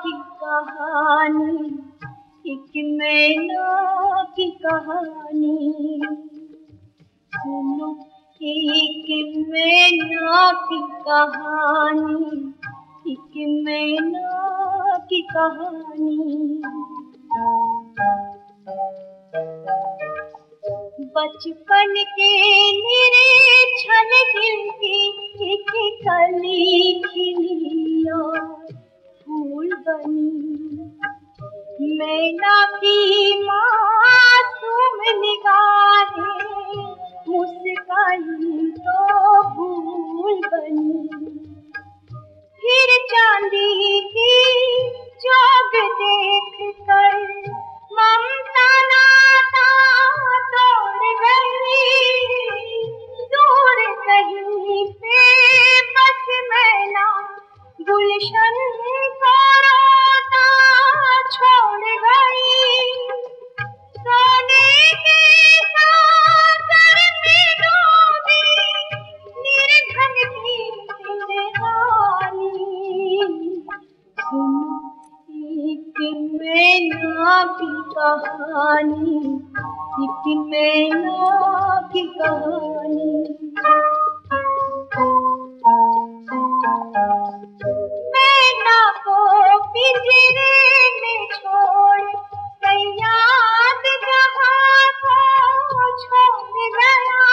की कहानी, एक मैना की कहानी। सुनो एक मैना की कहानी, एक मैना की कहानी। बचपन के निरीक्षण दिल की एक कली खिली और फूल बनी। मैना की मासूम निगाहें मुस्काई तो भूल बनी। फिर चांदी की चौक देख कर ममता नाता तोड़ गई। दूर कहीं पे बस मैना गुलशन को रोता छोड़ गई। सोने के सागर में डूबी निर्धन की जिंदगानी। सुनो एक मैना की कहानी, एक मैना की कहानी। मैना को पिंजरे में छोड़ सयाद जहां को छोड़ गया।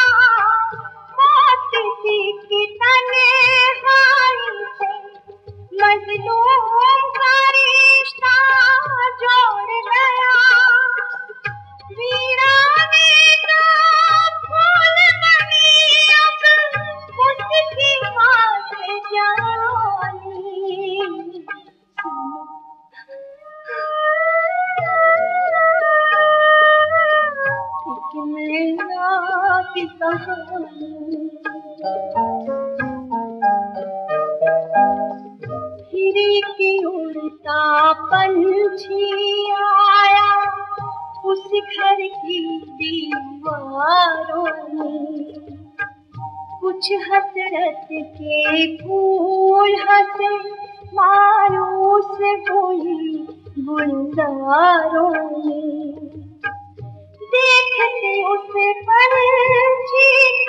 मौत की तन्हाई से मजलूम का रिश्ता जोड़ गया। वीराने का फूल बनी अब उसकी बात जानी। एक मैना की कहानी। फिर की उड़ता पंछी आया उस घर की दीवारों में। कुछ हसरत के फूल हंसे मायूस हुई गुलजारों में। देखते उस पंछी